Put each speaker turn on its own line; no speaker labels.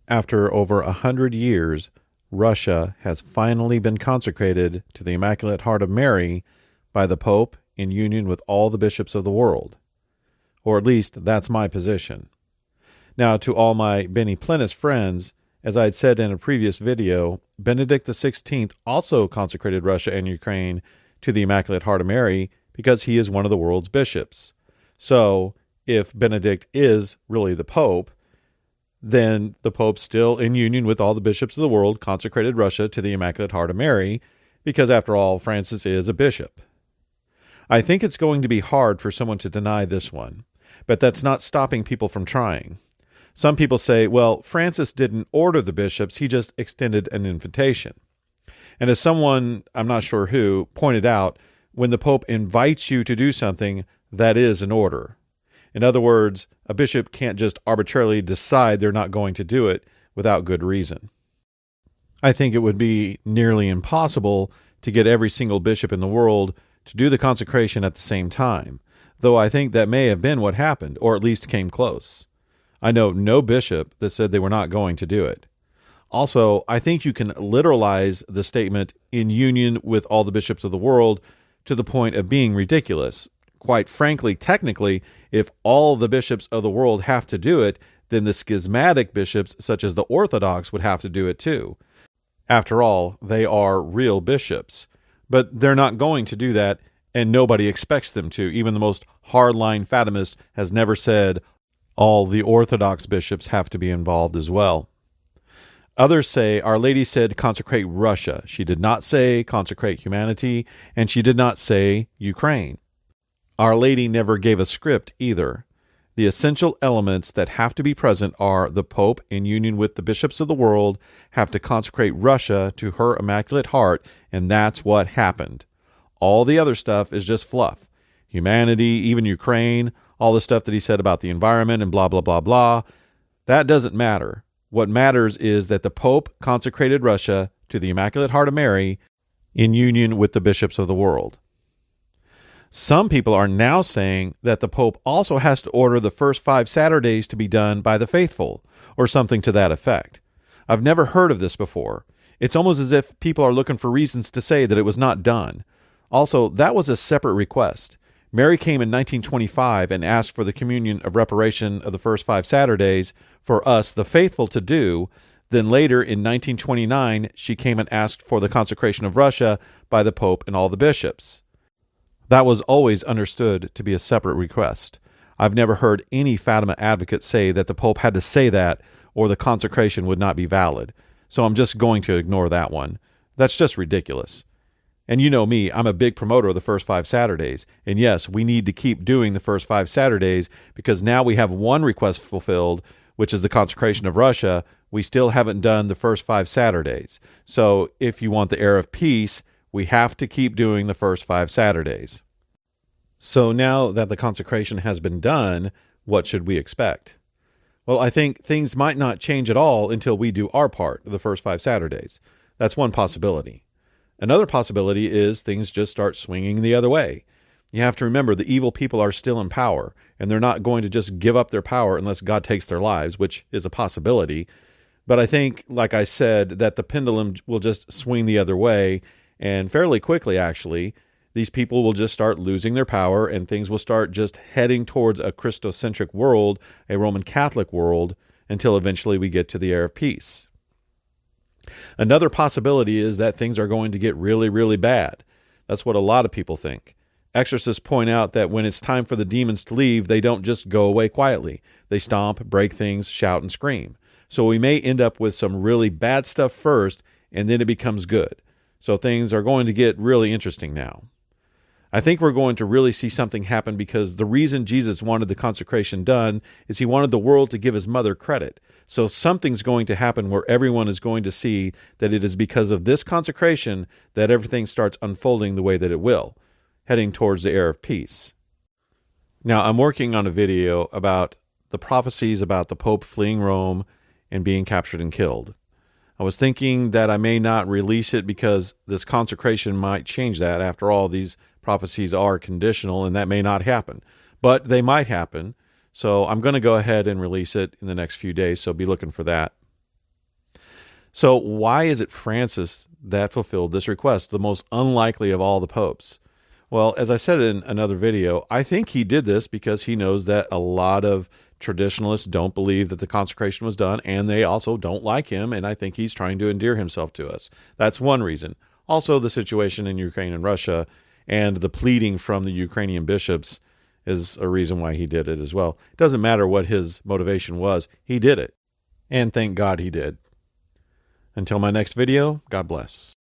After over 100 years, Russia has finally been consecrated to the Immaculate Heart of Mary by the Pope in union with all the bishops of the world. Or at least that's my position. Now, to all my Bene Plenis friends, as I had said in a previous video, Benedict XVI also consecrated Russia and Ukraine to the Immaculate Heart of Mary because he is one of the world's bishops. So, if Benedict is really the Pope, then the Pope, still in union with all the bishops of the world, consecrated Russia to the Immaculate Heart of Mary, because after all, Francis is a bishop. I think it's going to be hard for someone to deny this one, but that's not stopping people from trying. Some people say, well, Francis didn't order the bishops, he just extended an invitation. And as someone, I'm not sure who, pointed out, when the Pope invites you to do something, that is an order. In other words, a bishop can't just arbitrarily decide they're not going to do it without good reason. I think it would be nearly impossible to get every single bishop in the world to do the consecration at the same time, though I think that may have been what happened, or at least came close. I know no bishop that said they were not going to do it. Also, I think you can literalize the statement in union with all the bishops of the world to the point of being ridiculous. Quite frankly, technically, if all the bishops of the world have to do it, then the schismatic bishops, such as the Orthodox, would have to do it too. After all, they are real bishops. But they're not going to do that, and nobody expects them to. Even the most hardline Fatimist has never said all the Orthodox bishops have to be involved as well. Others say Our Lady said consecrate Russia. She did not say consecrate humanity, and she did not say Ukraine. Our Lady never gave a script either. The essential elements that have to be present are the Pope, in union with the bishops of the world, have to consecrate Russia to her Immaculate Heart, and that's what happened. All the other stuff is just fluff. Humanity, even Ukraine, all the stuff that he said about the environment and blah, blah, blah, blah, that doesn't matter. What matters is that the Pope consecrated Russia to the Immaculate Heart of Mary in union with the bishops of the world. Some people are now saying that the Pope also has to order the first 5 Saturdays to be done by the faithful, or something to that effect. I've never heard of this before. It's almost as if people are looking for reasons to say that it was not done. Also, that was a separate request. Mary came in 1925 and asked for the communion of reparation of the first 5 Saturdays for us, the faithful, to do. Then later, in 1929, she came and asked for the consecration of Russia by the Pope and all the bishops. That was always understood to be a separate request. I've never heard any Fatima advocate say that the Pope had to say that or the consecration would not be valid. So I'm just going to ignore that one. That's just ridiculous. And you know me, I'm a big promoter of the first 5 Saturdays. And yes, we need to keep doing the first 5 Saturdays because now we have one request fulfilled, which is the consecration of Russia. We still haven't done the first 5 Saturdays. So if you want the air of peace, we have to keep doing the first 5 Saturdays. So now that the consecration has been done, what should we expect? Well, I think things might not change at all until we do our part of the first 5 Saturdays. That's one possibility. Another possibility is things just start swinging the other way. You have to remember the evil people are still in power, and they're not going to just give up their power unless God takes their lives, which is a possibility. But I think, like I said, that the pendulum will just swing the other way, and fairly quickly, actually, these people will just start losing their power and things will start just heading towards a Christocentric world, a Roman Catholic world, until eventually we get to the air of peace. Another possibility is that things are going to get really, really bad. That's what a lot of people think. Exorcists point out that when it's time for the demons to leave, they don't just go away quietly. They stomp, break things, shout, and scream. So we may end up with some really bad stuff first, and then it becomes good. So things are going to get really interesting now. I think we're going to really see something happen because the reason Jesus wanted the consecration done is he wanted the world to give his mother credit. So something's going to happen where everyone is going to see that it is because of this consecration that everything starts unfolding the way that it will, heading towards the air of peace. Now, I'm working on a video about the prophecies about the Pope fleeing Rome and being captured and killed. I was thinking that I may not release it because this consecration might change that. After all, these prophecies are conditional, and that may not happen. But they might happen, so I'm going to go ahead and release it in the next few days, so be looking for that. So why is it Francis that fulfilled this request, the most unlikely of all the popes? Well, as I said in another video, I think he did this because he knows that a lot of traditionalists don't believe that the consecration was done, and they also don't like him, and I think he's trying to endear himself to us. That's one reason. Also, the situation in Ukraine and Russia and the pleading from the Ukrainian bishops is a reason why he did it as well. It doesn't matter what his motivation was, he did it. And thank God he did. Until my next video, God bless.